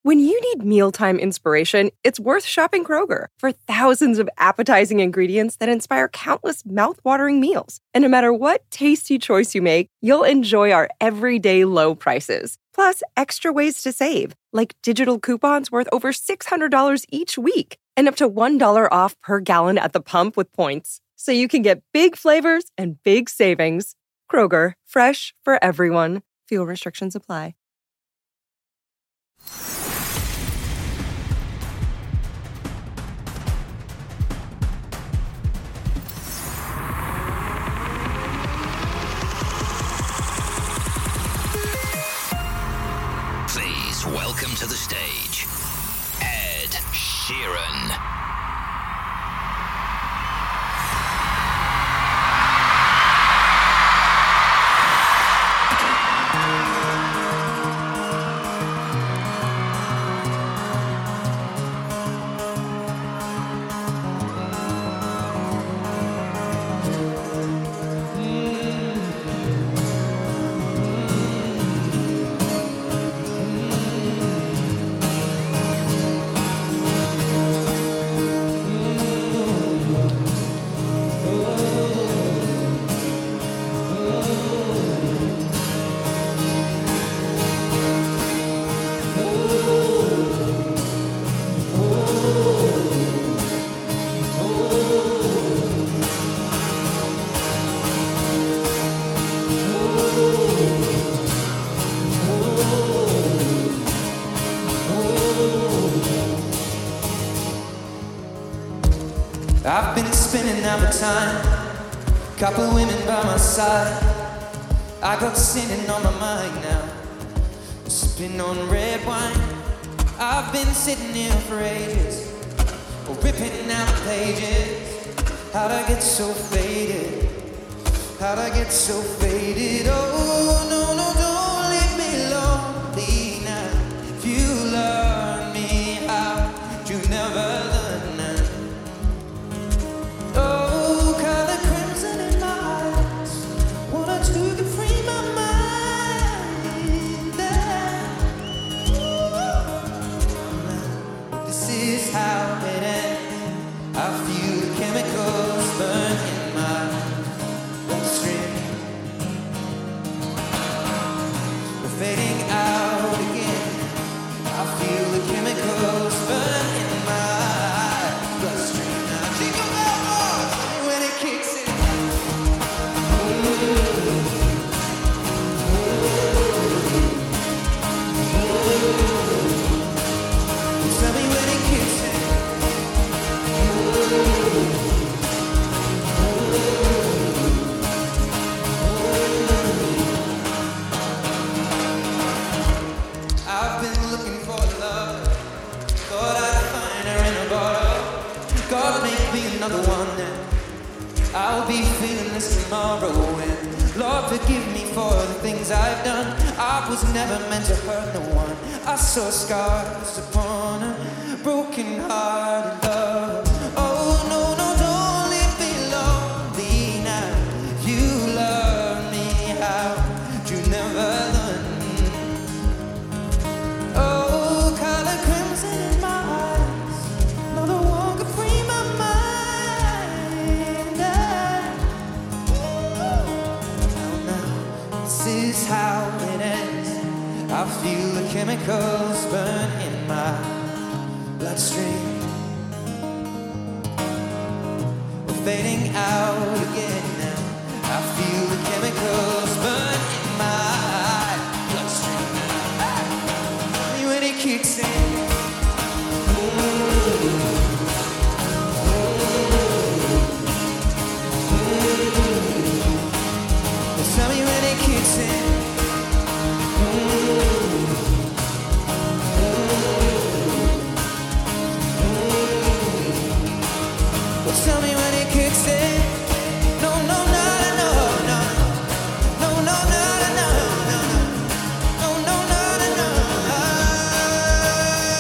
When you need mealtime inspiration, it's worth shopping Kroger for thousands of appetizing ingredients that inspire countless mouth-watering meals. And no matter what tasty choice you make, you'll enjoy our everyday low prices. Plus, extra ways to save, like digital coupons worth over $600 each week and up to $1 off per gallon at the pump with points. So you can get big flavors and big savings. Kroger, fresh for everyone. Fuel restrictions apply. Please welcome to the stage, Ed Sheeran. I've been spinning out the time, couple women by my side. I got sinning on my mind now, sipping on red wine. I've been sitting here for ages, ripping out the pages. How'd I get so faded? How'd I get so faded? Oh, no, no, don't leave me lonely now. If you learn me how, you never learn now. Oh, color crimson in my eyes, wanted to free my mind. This is how it ends. I feel the chemicals burn in my bloodstream. We're fading out again. I feel the chemicals burn in my bloodstream. Now think about when it kicks in. Tell me when it kicks in. I've been looking for love, thought I'd find her in a bottle. God made me another one, and I'll be feeling this tomorrow. And Lord, forgive me for the things I've done. I was never meant to hurt no one. I saw scars upon a broken hearted love. Oh no, no, don't leave me lonely now. You love me how you never learned. Oh, color crimson in my eyes, no one can free my mind. Now, this is how it ends. I feel the chemicals burn in my bloodstream. We're fading out again now. I feel the chemicals burn in my bloodstream. Tell me when it kicks in. Tell me when it kicks in. Tell me when it kicks in. No, no, no, no, no, no, no, no, no, no, no, no, no, no, no, no.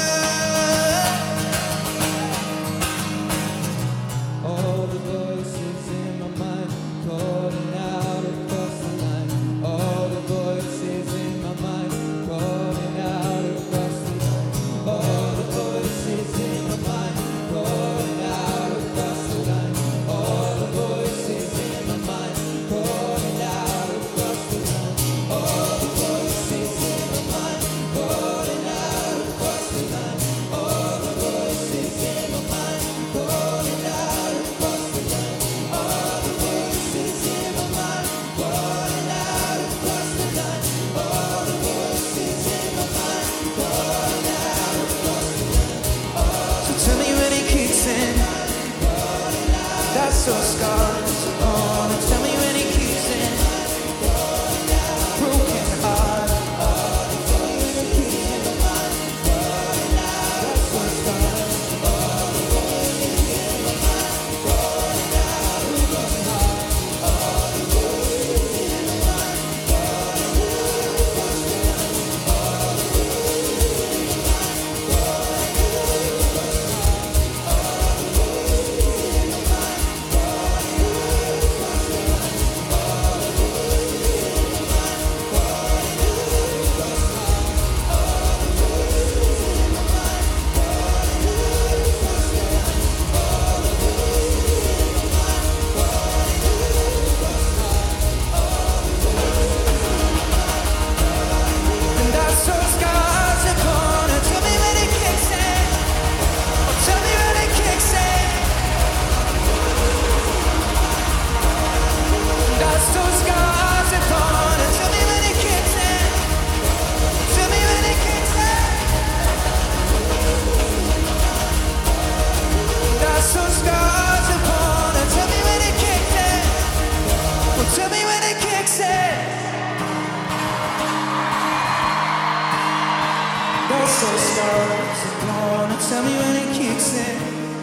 so stars upon it. Tell me when it kicks in.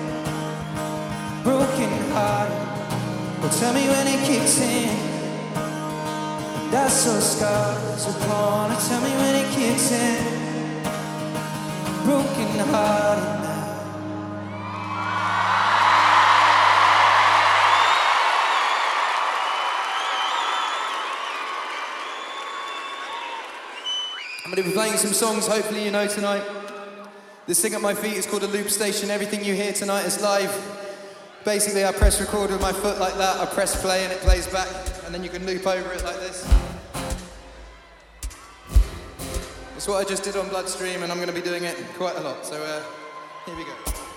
Broken heart. Well, tell me when it kicks in. That's so scars upon it. Tell me when it kicks in. Broken heart. I'm going to be playing some songs hopefully you know tonight. This thing at my feet is called a loop station. Everything you hear tonight is live. Basically I press record with my foot like that, I press play and it plays back, and then you can loop over it like this. It's what I just did on Bloodstream, and I'm going to be doing it quite a lot, so here we go.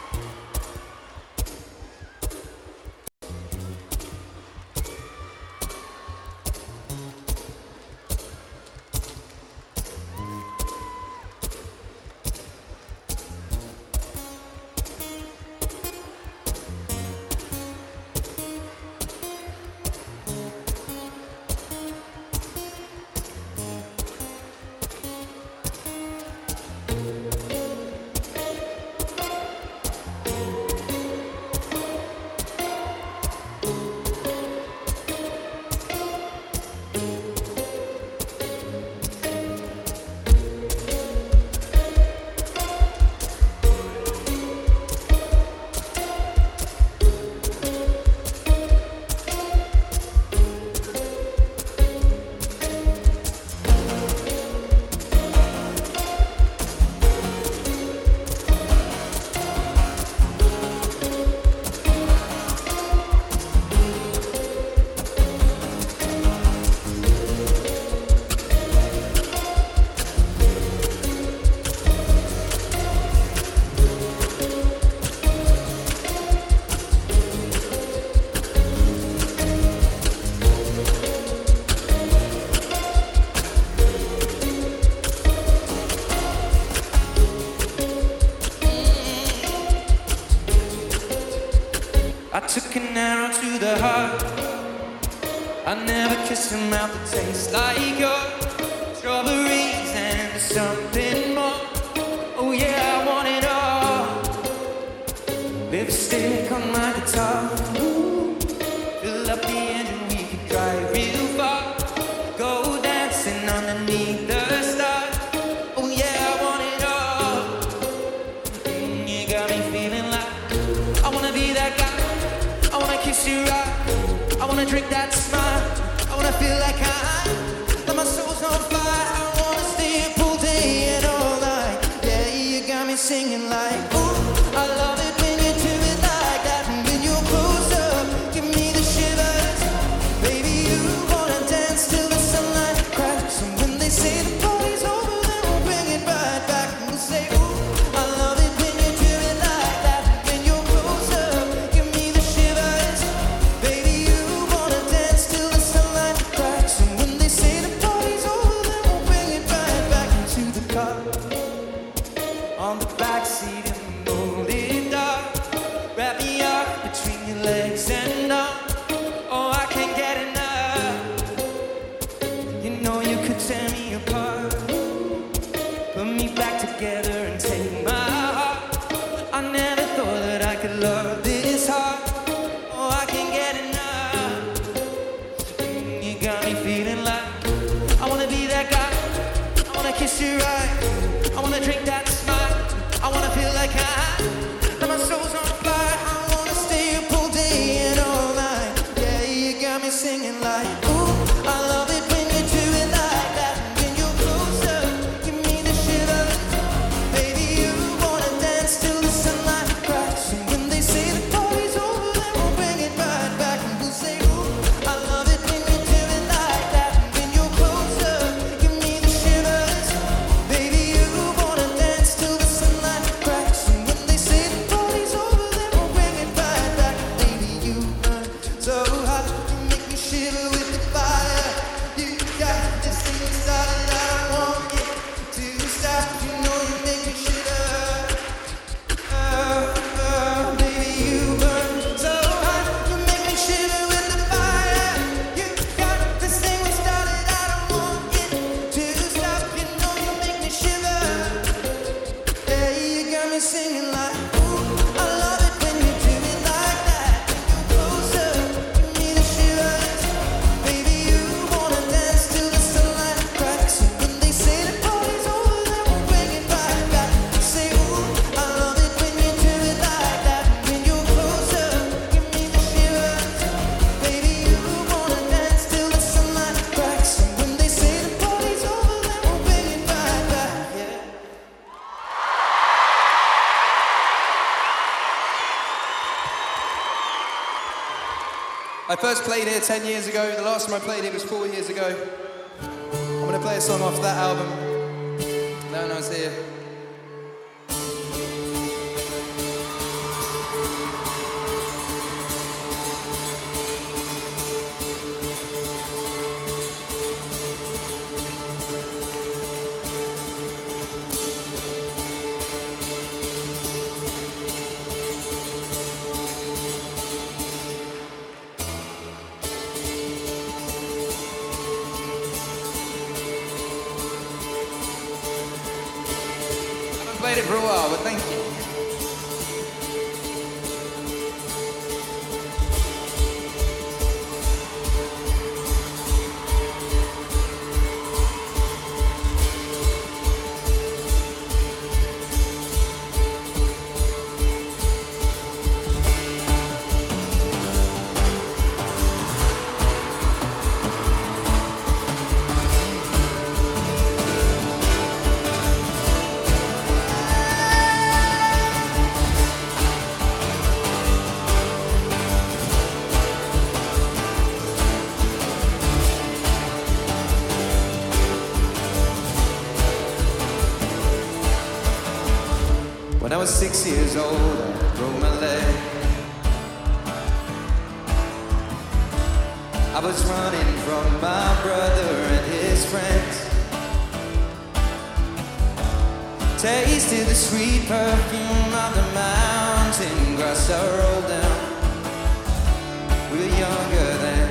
Took an arrow to the heart. I never kissed a mouth that tastes like yours. Strawberries and something more. Oh yeah, I want it all. Lipstick on my guitar. Ooh. Fill up the engine, we can drive real far. Go dancing underneath the stars. Oh yeah, I want it all. You got me feeling like I wanna be that guy. I wanna kiss you right. I wanna drink that smile. I wanna feel like that my soul's on fire. I wanna stay up all day and all night. Yeah, you got me singing like, ooh, I love it when you do it like that. And when you're close up, give me the shivers. Baby, you wanna dance till the sunlight cracks. And when they say the party's over, then we'll bring it right back. And we'll say, ooh, I love it when you do it like that. When you're close up, give me the shivers. Baby, you wanna dance till the sunlight cracks. And when they say the party's over, then we'll bring it right back into the car. On the backseat in the moonlit dark. Wrap me up between your legs and arms. Oh, I can't get enough. You know you could tear me apart. Put me back together and take my heart. I never thought that I could love this hard. Oh, I can't get enough. You got me feeling like I wanna be that guy. I wanna kiss you right. I wanna drink that smile. I wanna feel like that my soul's on fire. I wanna stay up all day and all night. Yeah, you got me singing like, ooh, I love it when you do it like that. When you're closer, give me the shivers. Baby, you wanna dance till the sunlight cracks. And when they say the party's over, then we'll bring it right back. And we'll say, ooh, I love it when you do it like that. When you're closer, give me the shivers. Baby, I first played here 10 years ago. The last time I played it was 4 years ago. I'm gonna play a song off that album. No one knows here. Played it for a while, but thank you. When I was 6 years old, I broke my leg. I was running from my brother and his friends. Tasted the sweet perfume of the mountain grass I rolled down. We were younger then.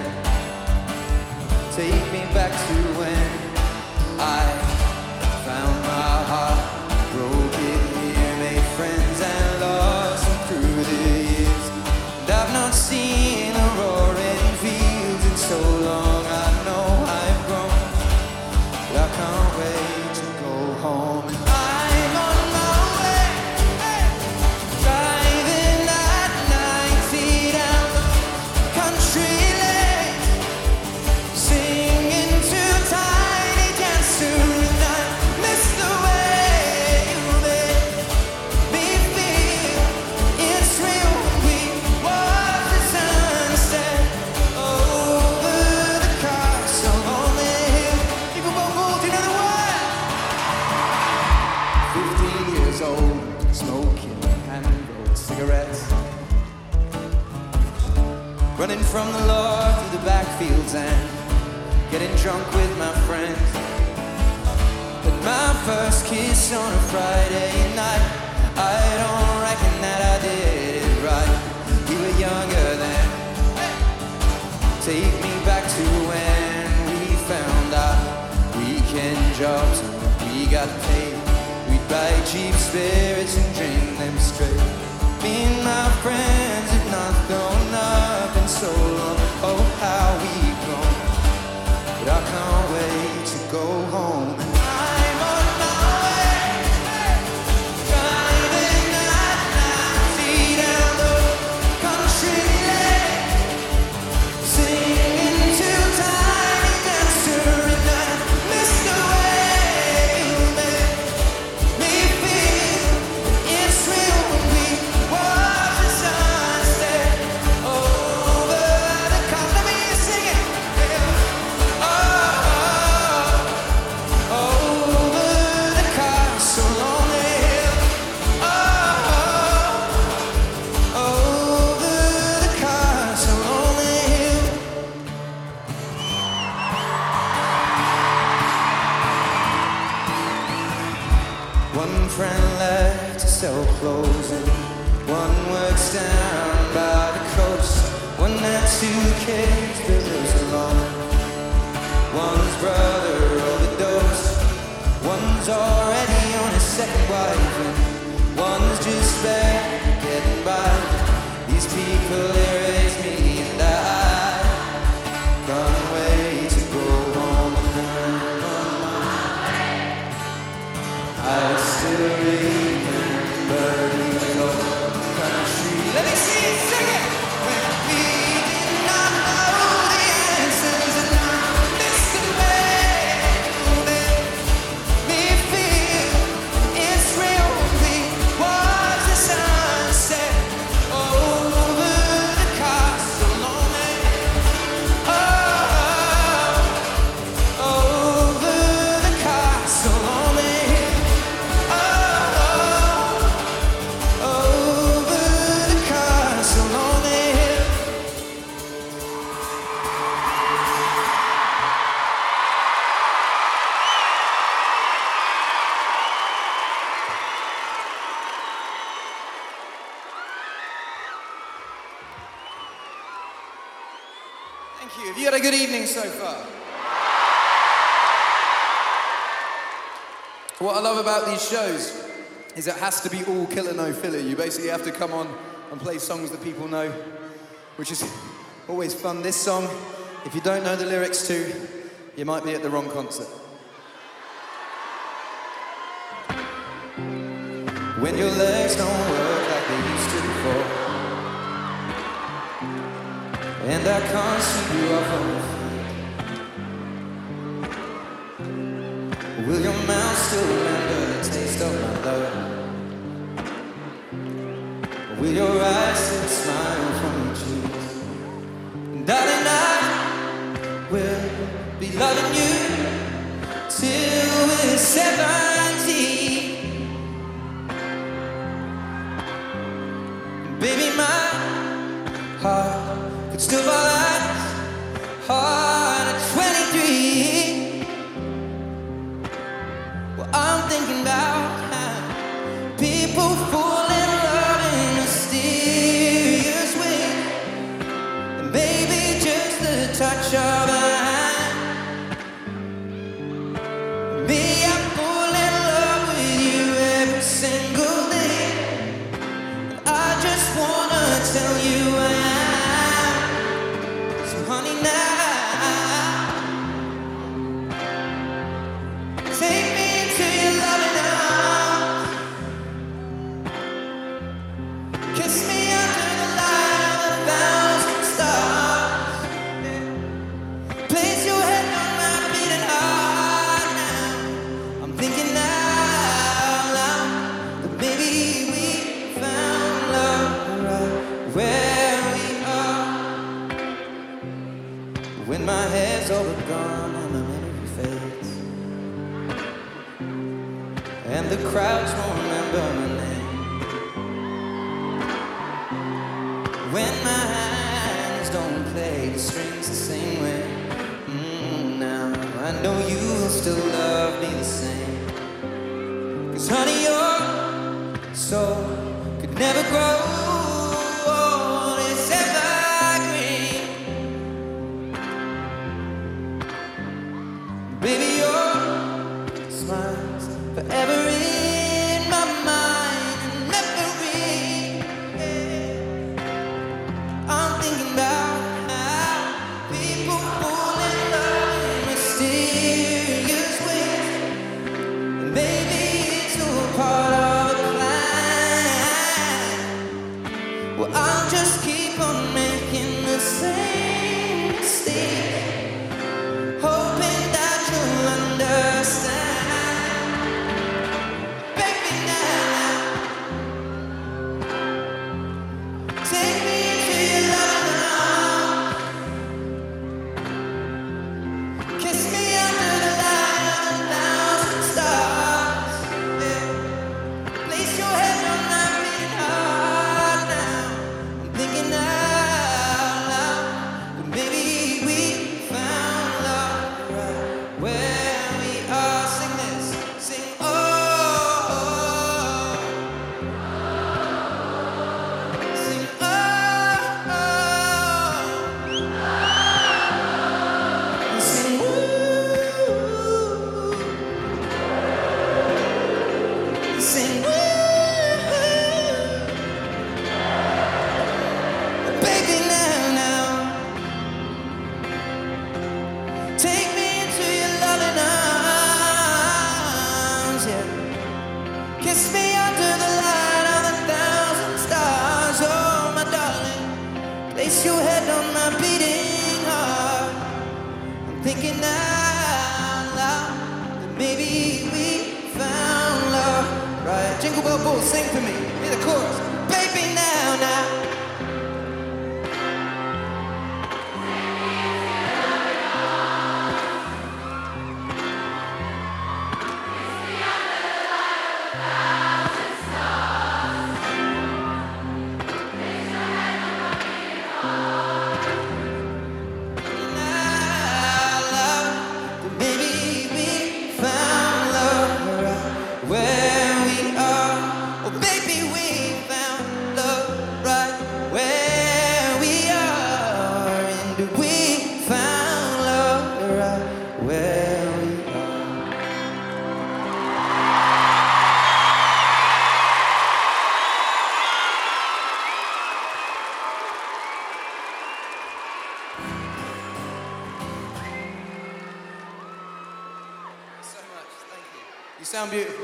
Take me back to when I found my heart, broke it here, made friends and lost them through the years. And I've not seen the roaring fields in so long. I know I've grown, but I can't wait to go home. And I'm on my way, driving at 90 down the country lane, singing to Tiny Dancer, and I miss the way you make me feel. It's real when we watch the sunset over the castle on the hill. People won't hold you know the word. 15 years old, smoking hand-rolled cigarettes, running from the law through the backfields and getting drunk with my friends. But my first kiss on a Friday night, I don't reckon that I did it right. We were younger then. Take me back to when we found our weekend jobs and we got paid. We'd buy cheap spirits and drink them straight. Me and my friends have not grown up in so long. Oh, how we've grown. But I can't wait to go home. And I'm on my way, driving at 90 down the country lane, singing to Tiny Dancer, and I miss the way you make me feel. It's real when we watch the sunset over the castle. Let me hear you sing it. Over the castle on the hill. Over the castle on the hill. One friend left to sell clothes and one works down by the coast. One had 2 kids that lives alone. One's brother overdosed. One's already on his second wife, and one's just there getting by. These people, they raise me, and I can't wait to go home. I still remember the old country. Let me see it, sing it. When we did not know the answers, and I miss the way you make me feel. It's real when we watch the sunset over the castle on the hill. Thank you. Have you had a good evening so far? What I love about these shows is it has to be all killer, no filler. You basically have to come on and play songs that people know, which is always fun. This song, if you don't know the lyrics to, you might be at the wrong concert. When your legs don't work like they used to before, and I can't sweep you off on your feet, will your mouth still remember the taste of my love? Will your eyes still smile from your cheeks? And darling, I will be loving you till we're 70. Baby, my heart could still fall as hard at 23. Well, I'm thinking about how people fall in love in mysterious ways, and maybe just the touch of a hand. Me, I fall in love with you every single day. I just wanna tell you I am. So honey, now take me into your loving arms. Kiss me under the light of 1,000 stars. Place your head on my beating heart now. I'm thinking out loud that maybe we found love right where we are. When my hair's all but gone and my memory fades, and the crowds won't remember my name, when my hands don't play the strings the same way, now I know you will still love me the same. 'Cause honey, your soul could never grow old, it's evergreen. Baby, your smile's forever in my mind and memory. I'm thinking about how people fall in love in mysterious ways, and maybe it's all part of a plan. Well, I'll just keep on making the same mistake, hoping that you'll understand. Baby, now take me into your loving arms. Kiss me under the light of 1,000 stars. Yeah. Place your head on my beating heart now. I'm thinking out loud that maybe we found love right where we are. Sing this, sing oh, sing oh, sing woo, sing woo. Baby, now, take me into your loving arms, yeah. Kiss me under the light of 1,000 stars, oh my darling. Place your head on my beating heart. I'm thinking out loud that maybe we found love right. Jingle Bell Bull, sing for me. Hear the chorus. Baby, now. Maybe we found love right where we are. Oh, baby, we found love right sound beautiful.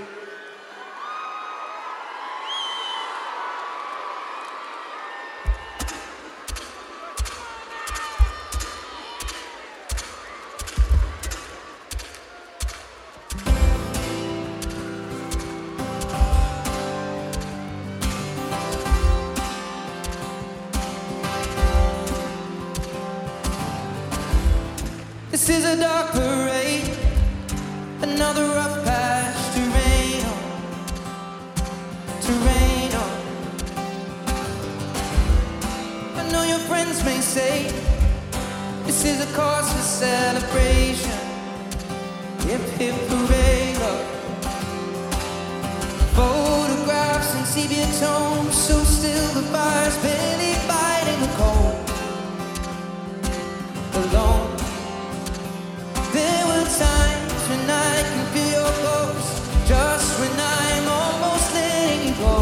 This is a dark parade, another rough patch to rain on, to rain on. I know your friends may say this is a cause for celebration. Hip hip hooray, love. Photographs and sepia tones, so still the fire's barely biting the cold. Alone. There were times when I could feel your ghost, just when I'm almost letting you go.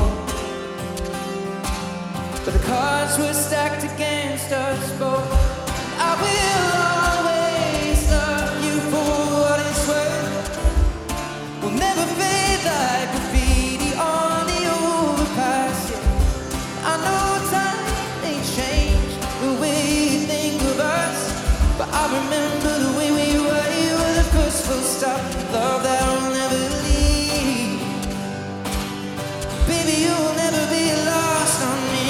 But the cards were stacked against us both. I will always love you for what it's worth. We'll never fade like graffiti on the overpass. Yeah. I know time may change the way you think of us, but I remember the way we were. You were the first full stop, love that will never leave. Baby, you will never be lost on me.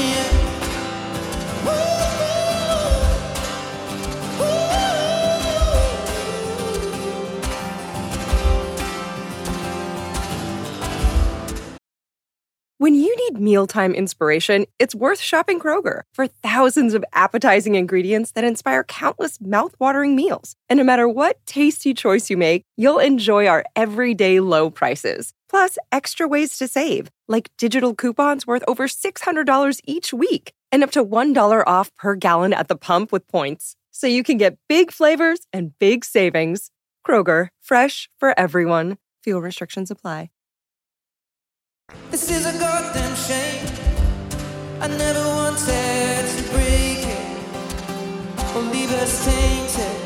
When you need mealtime inspiration, it's worth shopping Kroger for thousands of appetizing ingredients that inspire countless mouth-watering meals. And no matter what tasty choice you make, you'll enjoy our everyday low prices. Plus, extra ways to save, like digital coupons worth over $600 each week and up to $1 off per gallon at the pump with points. So you can get big flavors and big savings. Kroger, fresh for everyone. Fuel restrictions apply. This is a goddamn shame. I never wanted to break it or leave us tainted.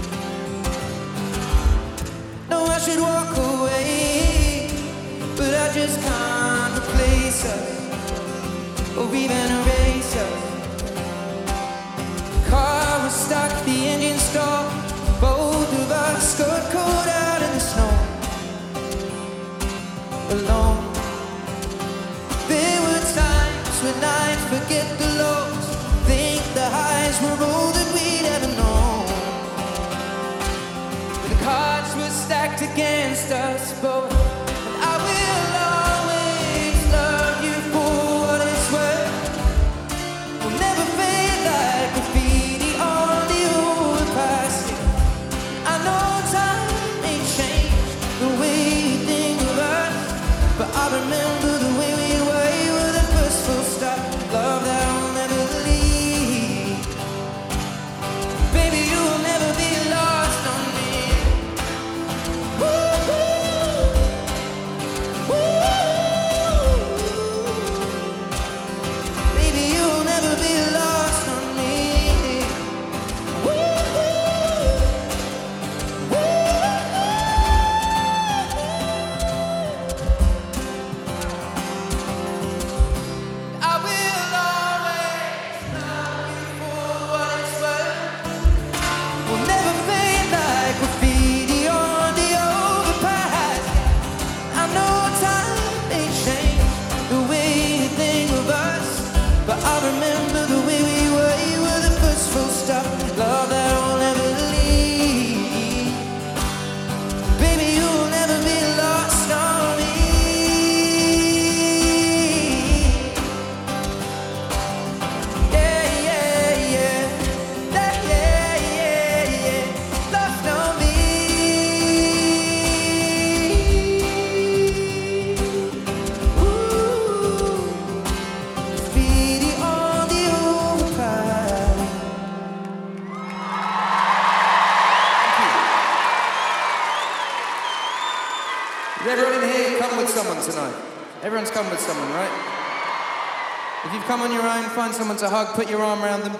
No, I should walk away, but I just can't replace us or even erase us. The car was stuck, the engine stopped. Both of us got caught out in the snow, alone. There were times when I'd forget the lows, think the highs were all that we'd ever known. The cards were stacked against us both, and I will always love you for what it's worth. We'll never fade like graffiti on the overpass. I know time may change the way you think of us, but I remember the way we were. You were the first full stop, love that will never leave. Baby, you will never be lost on me. Baby, you will never be lost on me. I will always love you for what it's worth. We'll never fade like graffiti on the overpass. I know time may change the way you think of us, but I remember the way we were. You were the first full stop, love that will never leave. Baby, you will never be lost on me. Yeah, yeah, yeah. Yeah, yeah, yeah, yeah. Lost on me. Ooh. Graffiti on the overpass. Is everyone in here come with someone tonight? Everyone's come with someone, right? If you've come on your own, find someone to hug, put your arm around them.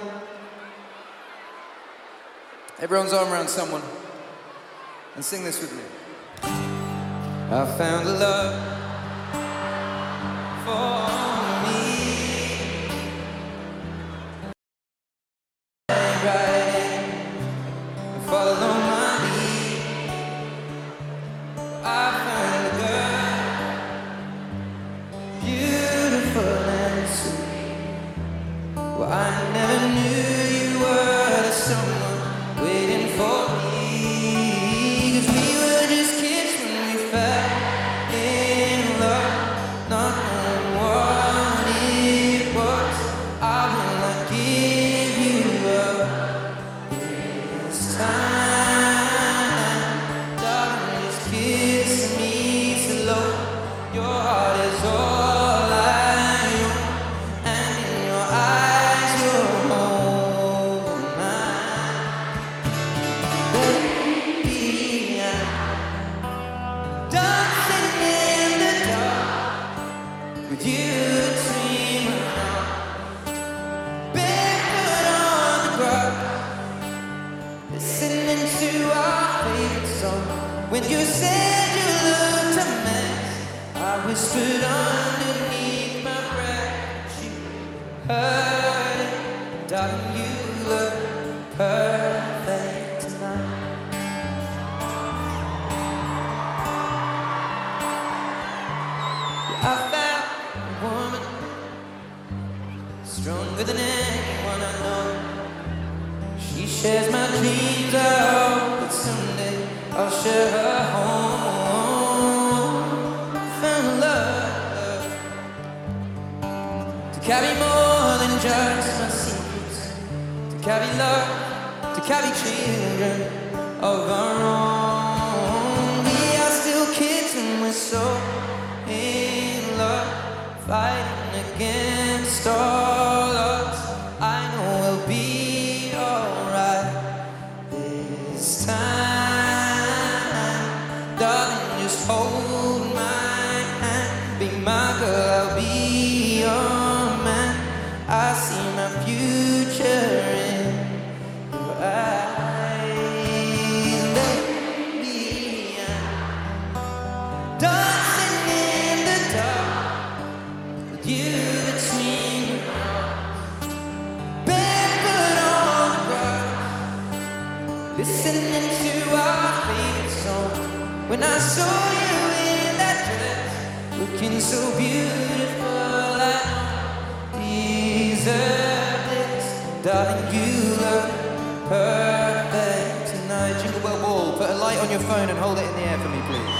Everyone's arm around someone. And sing this with me. I found a love for me. Right in, follow my lead. I found a girl, beautiful and sweet. Well, I never knew you were the someone waiting for me. 'Cause we were just kids when we fell in love, not knowing what it was. I will not give you up this time. Darling, just kiss me slow. Your heart is all I own, and in your eyes you're holding mine. Baby, I'm dancing in the dark with you between my arms, barefoot on the grass, listening to our favorite song. When you said you looked a mess, I whispered underneath my breath. You heard it, darling, you look perfect tonight. I found a woman stronger than anyone I know. She shares my dreams. I hope that someday I'll share her home. Found love to carry more than just my secrets, to carry love, to carry children of our own. We are still kids and we're so in love, fighting against all odds. I know we'll be alright this time. Darling, just hold my hand, be my girl, I'll be your man. I see my future in your eyes, baby. I'm dancing in the dark with you between your arms, barefoot on the grass, listening to our favorite song. When I saw you in that dress, looking so beautiful, I deserve this. Darling, you look perfect tonight. Jingle Bell Ball, put a light on your phone and hold it in the air for me, please.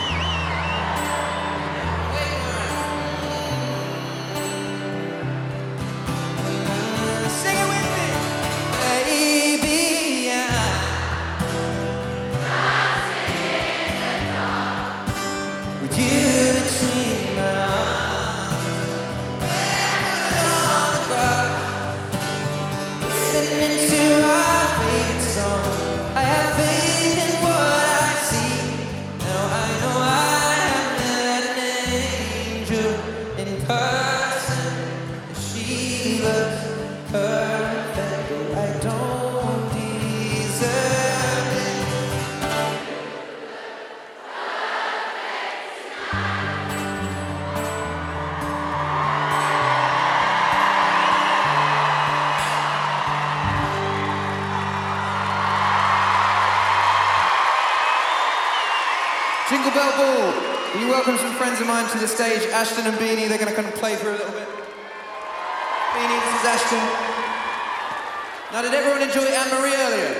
Sing it with me. Baby, with you between my arms, on the ground, listening to our favorite song. I have faith in what I see. Now I know I have met an angel in person. She looks perfect, but I don't deserve it. Jingle Bell Ball. Will you welcome some friends of mine to the stage? Ashton and Beanie, they're going to come and play through a little bit. Beanie, this is Ashton. Now, did everyone enjoy Anne-Marie earlier?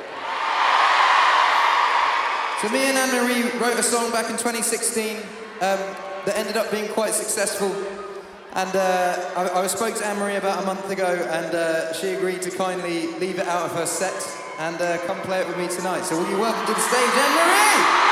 So me and Anne-Marie wrote a song back in 2016 that ended up being quite successful. And I spoke to Anne-Marie about a month ago, and she agreed to kindly leave it out of her set and come play it with me tonight. So will you welcome to the stage Anne-Marie?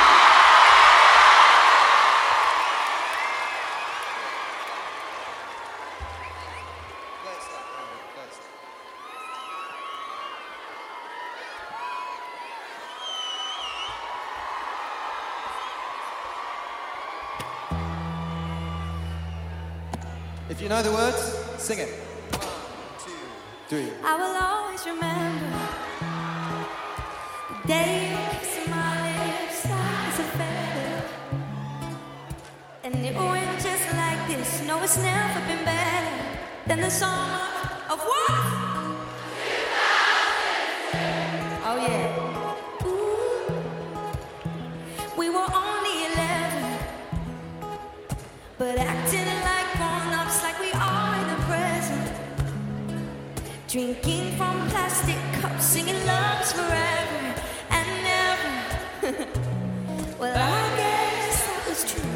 If you know the words, sing it. 1, 2, 3. I will always remember the day you kissed my lips as a feather. this. No, it's never been better than the summer of what? Oh yeah. Ooh. We were only 11, but acting like grown-ups, like we are in the present. Drinking from plastic cups, singing love's forever and never. Well, I guess that was true.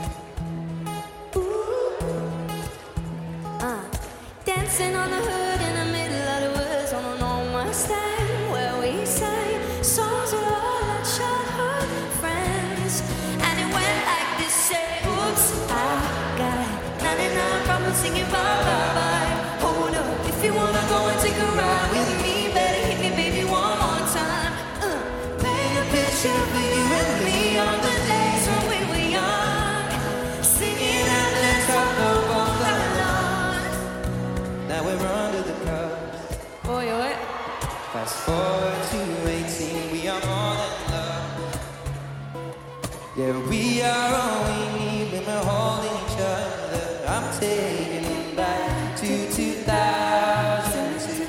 Ooh. Dancing on the hood in the middle of the woods on an old Mustang, where we sang songs with all our childhood friends. And it went like this, say, oops, I got 99 problems singing bye, bye, bye. Hold up, if you wanna go and take a ride with me, better hit me, baby, one more time. Paint a picture for you and me on the days when we were young, singing at the top of all our lungs. Now we're under the covers. Boy, what? Fast forward to 18, we are more than love. Yeah, we are all we need when we're holding each other. I'm taking it back to 2002.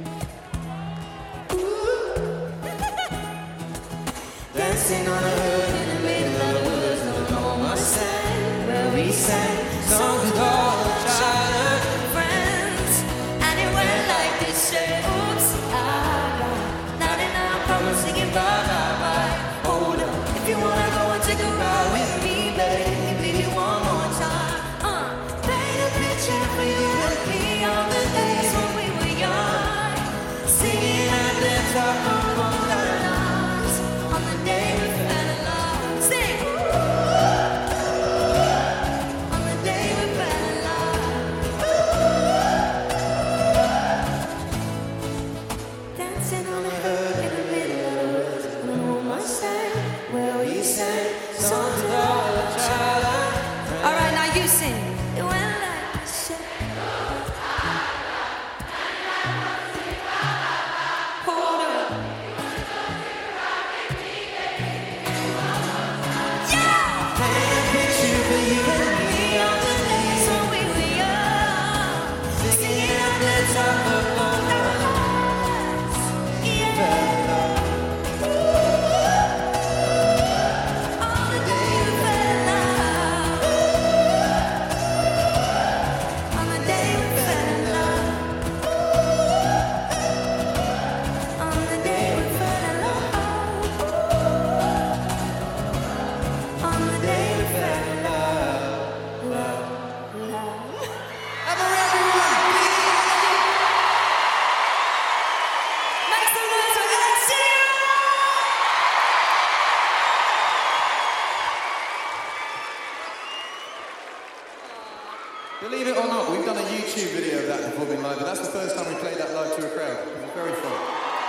Dancing on a hood in the middle of the woods on an old Mustang, where we sang songs with all the childhood friends. And it went like this, say, oops, I got 99 problems singing bye, bye, bye. Hold up, if you wanna go and take a ride with me, better hit me, baby, one more time. Paint a picture for you and me on the days when we were young, singing at the top of all our lungs, on the day we fell in love. Sing! On the day we fell in love. Dancing on the hood in the middle of the woods on an old Mustang, where we sang songs with all our childhood. All right, now you sing. It went like this. Hold up. Yeah! Paint a picture for you and me on the days So we were young, singing at the top of all our lungs. Yeah. On the day we fell in love. On the day we fell in love. On the day we fell in love. On the day we fell in love. Love, love. Make some noise for Ed Sheeran! Believe it or not, we've done a YouTube video of that performing live, and that's the first time we played that live to a crowd. It was very fun.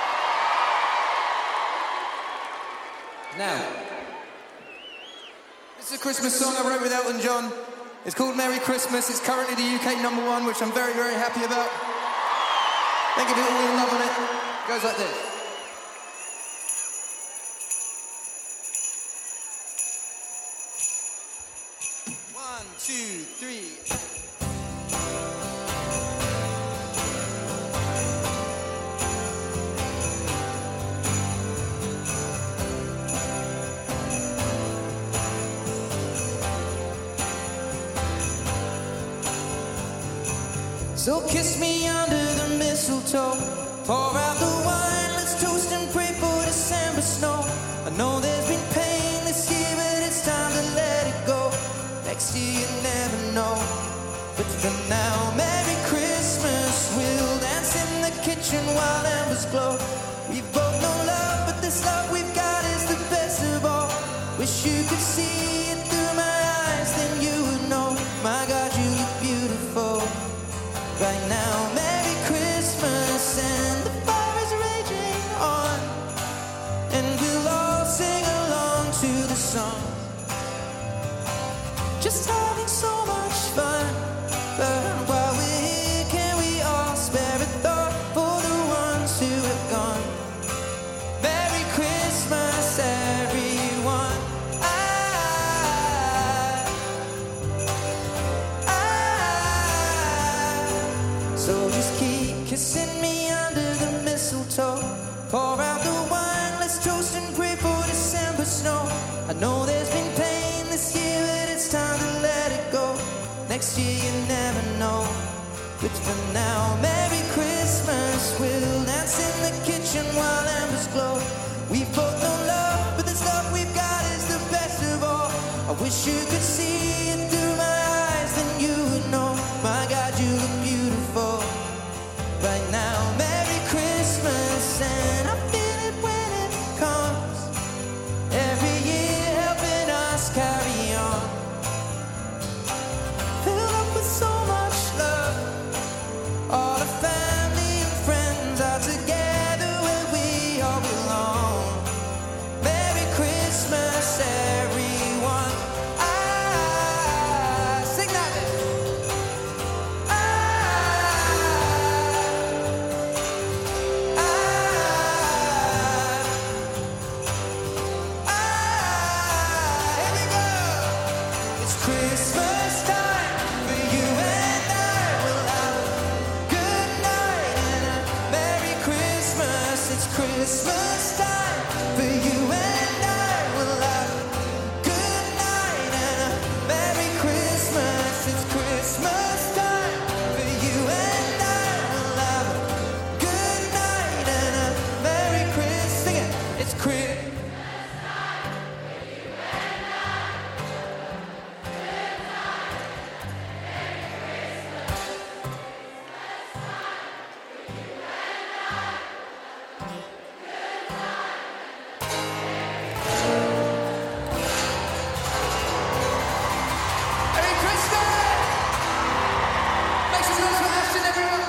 Now, this is a Christmas song I wrote with Elton John. It's called Merry Christmas. It's currently the UK #1, which I'm very, very happy about. Thank you for all your love on it. It goes like this. One, two, three. So kiss me under the mistletoe, pour out the wine, let's toast and pray for December snow. I know there's been pain this year, but it's time to let it go. Next year you never know, but for now, Merry Christmas. We'll dance in the kitchen while embers glow. We've both known love, but this love we've got is the best of all. Wish you could see it through my eyes, then you would know. My God, you look beautiful right now. Merry Christmas, and the fire is raging on, and we'll all sing along to the song. Just having so much fun, but while we're here, can we all spare a thought for the ones who have gone? kissing me under the mistletoe. Pour out the wine, let's toast and pray for December snow. I know there's been pain this year, but it's time to let it go. Next year you never know. But for now, Merry Christmas. We'll dance in the kitchen while embers glow. We both know love, but this love we've got is the best of all. I wish you could see it through my eyes, then you would know. My God, you look beautiful right now. Merry Christmas, and I feel it when it comes. Every year helping us carry on. Filled up with so much love. All the family and friends are together where we all belong. Merry Christmas, everyone. Sing that. Here we go. It's Christmas time for you and I. We'll have a good night and a Merry Christmas. It's Christmas time for you and I. We'll have a good night and a Merry Christmas. It's Christmas time for you and I. We'll have a good night and a Merry Christmas. Sing it. It's Christmas. Merry Christmas! Make some noise for Ashton, everyone!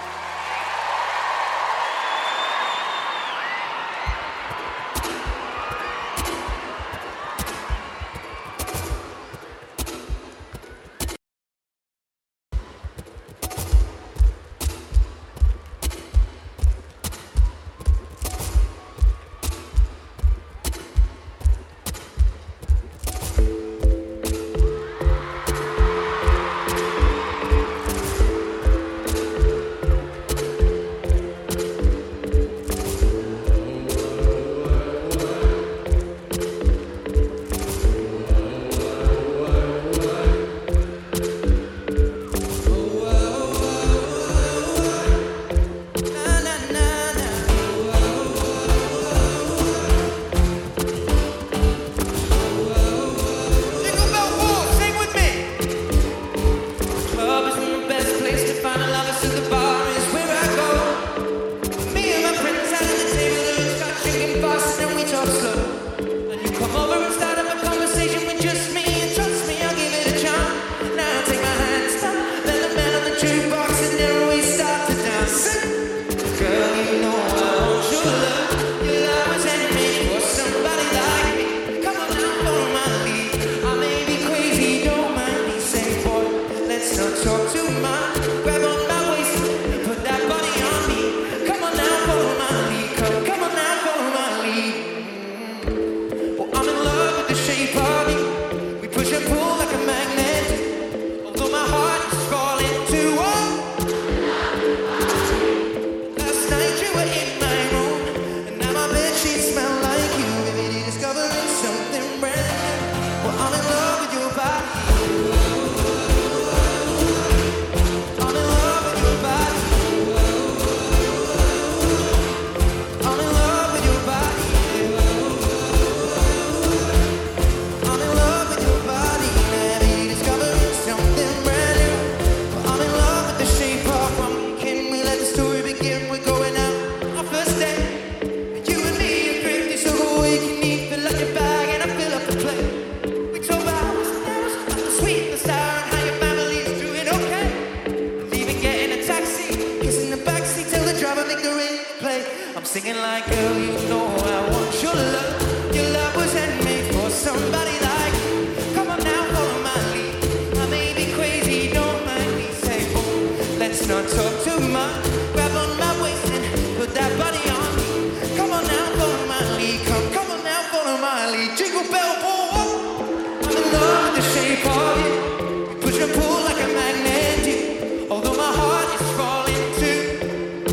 Jingle bell war, sing with me! Club isn't the best place to find a lover, so the bar is where I go. Me and my friends sat at the table and start drinking fast, and we talk slow. And you come over and start up a conversation with just me, and trust me, I'll give it a chance. Now take my hand, stop, then the man on the jukebox, and then we start to dance. Girl, you know I want your love. Your love was handmade for somebody like me. Come on now, follow my lead. I may be crazy, don't mind me. Say, boy, let's not talk too much. Grab on my waist and put that body on me. Come on now, follow my lead. Come on now, follow my lead. Well, I'm in love with the shape of you. We push and pull like a magnet. Although my heart is falling too. Last night you were in my room, and now my bedsheets smell like you. Every day discovering something brand new. Well, I'm in love with your body. I'm in love with your body. I'm in love with your body. I'm in love with your body. Every day discovering something brand new. Well, I'm in love with the shape of one. Can we let the story begin? We're going out our first date. You and me are thrifty, so go away, can eat, fill up your bag, and I fill up the plate. We talk about the sweet, the sour, and how your family's doing okay. Leaving, getting a taxi, kissing the backseat, tell the driver make the radio play. I'm singing like, girl, you know I want your love. Your love was handmade for somebody like you. Come on now, follow my lead. I may be crazy, don't mind me. Say, oh, let's not talk too much. Grab on my waist and put that body on me. Come on now, follow my lead. Come on now, follow my lead. Jingle bell boy. I'm in love with the shape of you. We push and pull like a magnet do. Although my heart is falling too.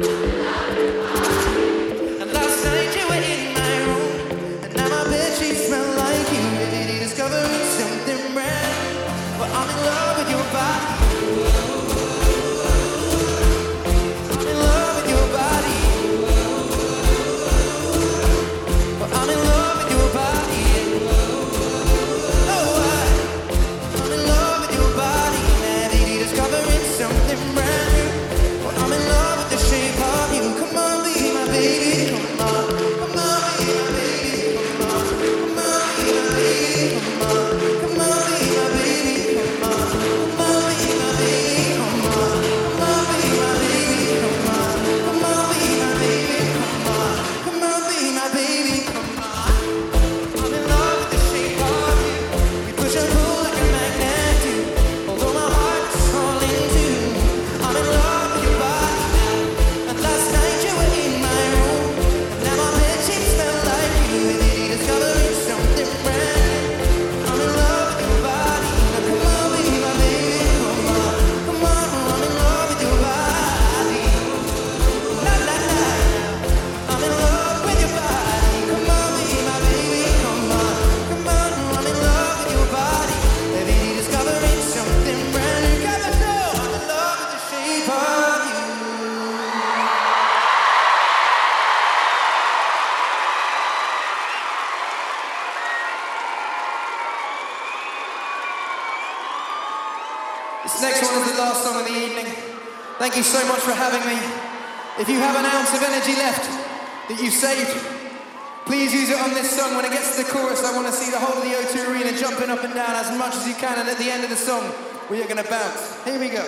as the last song of the evening. Thank you so much for having me. If you have an ounce of energy left that you saved, please use it on this song. When it gets to the chorus, I want to see the whole of the O2 Arena jumping up and down as much as you can, and at the end of the song, we are going to bounce. Here we go.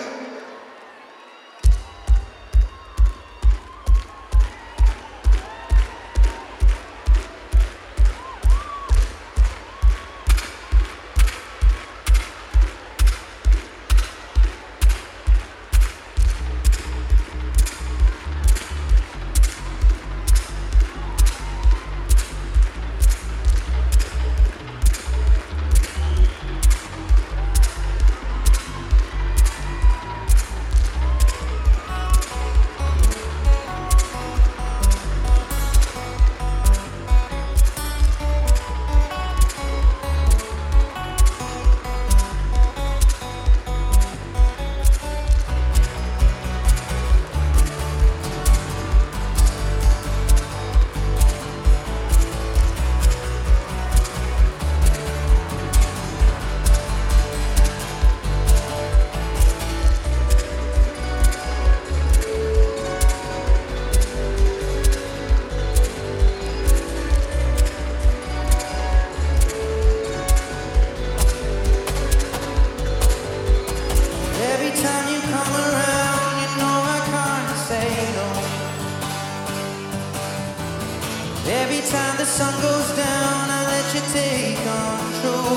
Every time the sun goes down, I let you take control.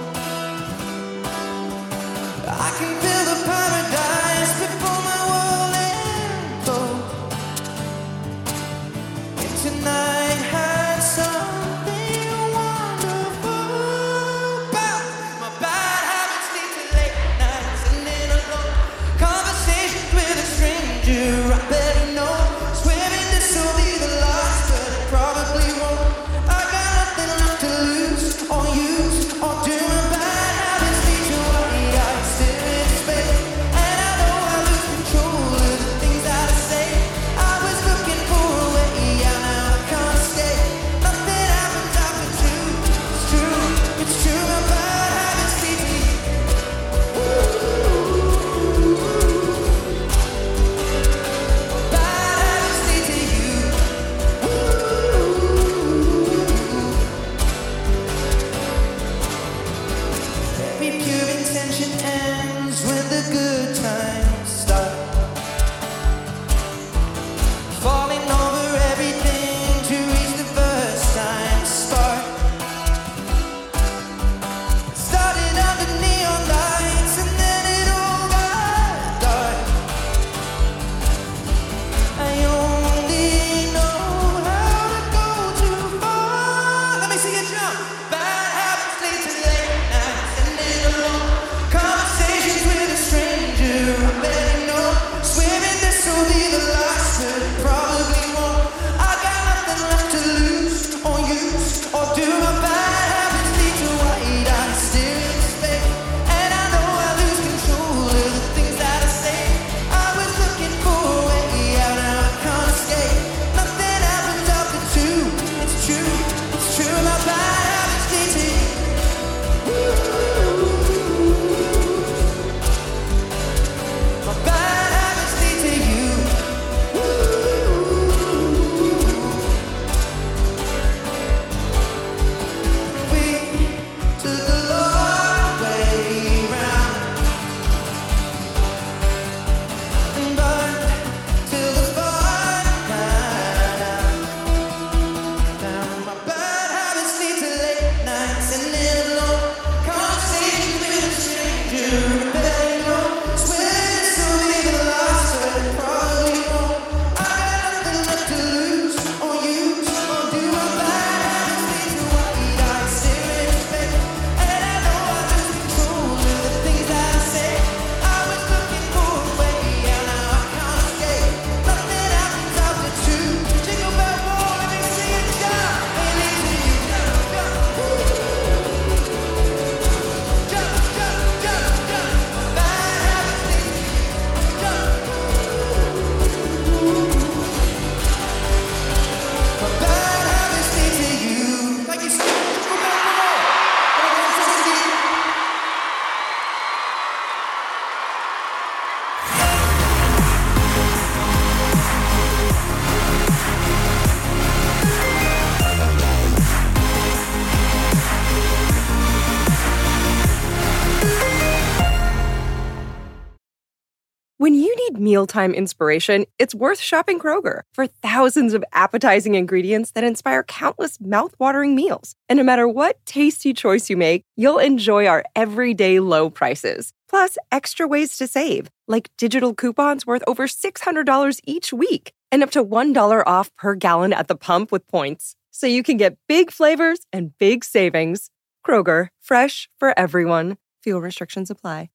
I can feel the paradise before my world ends. And tonight had something wonderful about my bad habits lead to late nights and in alone conversations with a stranger I better know. Swearing this will be the last, but it probably won't. I got my When you need mealtime inspiration, it's worth shopping Kroger for thousands of appetizing ingredients that inspire countless mouth-watering meals. And no matter what tasty choice you make, you'll enjoy our everyday low prices. Plus, extra ways to save, like digital coupons worth over $600 each week and up to $1 off per gallon at the pump with points. So you can get big flavors and big savings. Kroger, fresh for everyone. Fuel restrictions apply.